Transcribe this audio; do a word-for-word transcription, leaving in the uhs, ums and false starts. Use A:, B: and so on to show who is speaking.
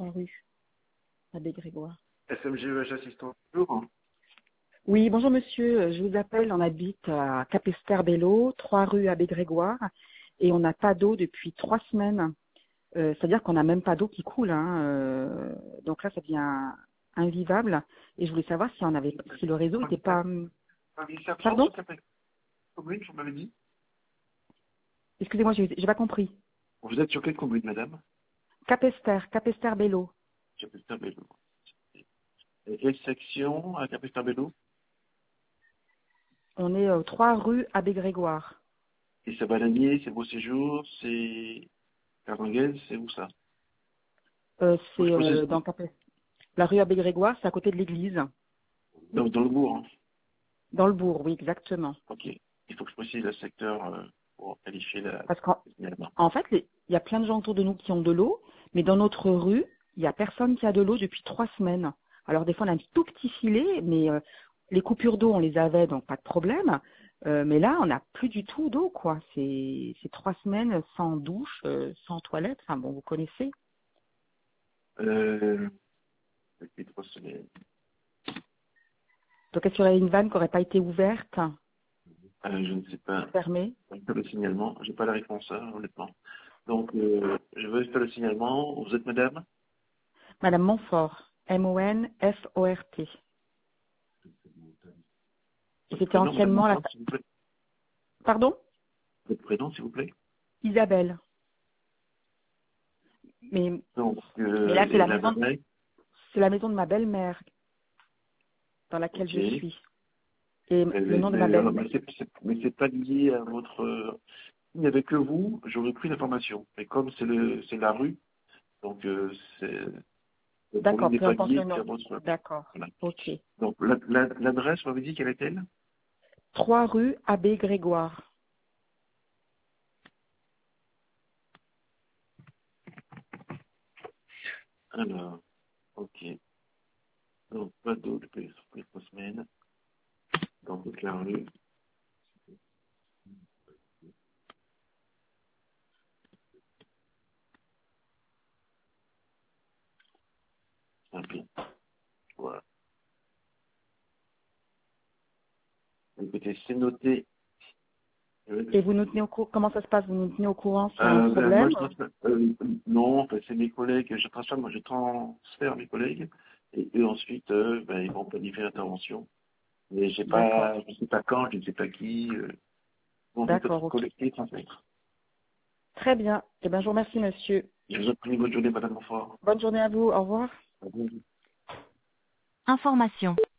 A: trois rue Abbé Grégoire.
B: S M G E H assistant, bonjour.
A: Oui, bonjour monsieur, je vous appelle, on habite à Capesterre-Belle-Eau, trois rue Abbé Grégoire, et on n'a pas d'eau depuis trois semaines. Euh, C'est-à-dire qu'on n'a même pas d'eau qui coule, hein. euh, donc là ça devient invivable, et je voulais savoir si on avait, si le réseau n'était pas... Pardon?
B: Commune, vous m'avez dit.
A: Excusez-moi, j'ai j'ai pas compris.
B: Vous êtes sur quelle commune, madame?
A: Capesterre, Capesterre-Belle-Eau.
B: Capesterre-Belle-Eau. Et quelle section à Capesterre-Belle-Eau?
A: On est euh, trois rue Abbé Grégoire.
B: Et c'est Balanier, c'est Beau Séjour, c'est Caranguez, c'est où ça?
A: Euh,
B: Faut que
A: c'est
B: je
A: euh,
B: précise.
A: dans Capes- la rue Abbé Grégoire, c'est à côté de l'église.
B: Dans, dans le bourg, hein.
A: Dans le bourg, oui, exactement.
B: Ok. Il faut que je précise le secteur euh, pour qualifier la
A: Parce qu'en
B: signalement.
A: en fait, les- il y a plein de gens autour de nous qui ont de l'eau, mais dans notre rue, il n'y a personne qui a de l'eau depuis trois semaines. Alors des fois, on a un tout petit filet, mais euh, les coupures d'eau, on les avait, donc pas de problème. Euh, mais là, on n'a plus du tout d'eau, quoi. C'est c'est trois semaines sans douche, euh, sans toilette. Enfin bon, vous connaissez.
B: Euh, depuis trois semaines.
A: Donc est-ce qu'il y aurait une vanne qui n'aurait pas été ouverte,
B: Euh, je ne sais pas.
A: fermée?
B: Je vais faire le signalement. J'ai pas la réponse, hein, honnêtement. Donc, euh, je vais faire le signalement. Vous êtes madame?
A: Madame Montfort, M O N F O R T.
B: Votre
A: C'était
B: prénom, madame
A: anciennement la...
B: Montfort, s'il vous plaît.
A: Pardon?
B: Votre prénom, s'il vous plaît.
A: Isabelle. Mais,
B: Donc,
A: mais
B: euh,
A: là, c'est
B: et
A: la maison,
B: l'adresse.
A: c'est la maison de ma belle-mère dans laquelle
B: Ok.
A: je suis. Et
B: Mais,
A: le
B: mais,
A: nom de ma
B: mais, alors,
A: belle-mère.
B: mais c'est c'est- mais c'est pas lié à votre... euh, Il n'y avait que vous, j'aurais pris l'information. Mais comme c'est le c'est la rue, donc euh, c'est le problème
A: D'accord,
B: n'est
A: peu
B: pas
A: importe
B: lié
A: le nom.
B: qu'à votre...
A: D'accord.
B: Voilà.
A: Ok.
B: Donc, la- la- l'adresse, vous m'avez dit quelle est-elle?
A: Trois rue Abbé Grégoire.
B: Alors, ok. Donc, pas d'eau depuis les trois semaines. Dans toute la rue. Ok. Voilà. Écoutez, c'est noté. Euh,
A: Et vous nous tenez au courant, comment ça se passe? Vous nous tenez au courant s'il y a un
B: ben, moi,
A: problème?
B: je transfère, euh, non, ben, c'est mes collègues, je transfère, moi, je transfère mes collègues, et eux, ensuite, euh, ben, ils vont planifier l'intervention. Mais j'ai
A: D'accord.
B: pas, je ne sais pas quand, je ne sais pas qui, euh, vont vite
A: D'accord,
B: être
A: ok.
B: collectés et transmettre.
A: Très bien. Eh bien, je vous remercie, monsieur.
B: Je vous en prie, bonne journée, madame Montfort.
A: Bonne journée à vous. Au revoir.
B: À vous.
C: Information.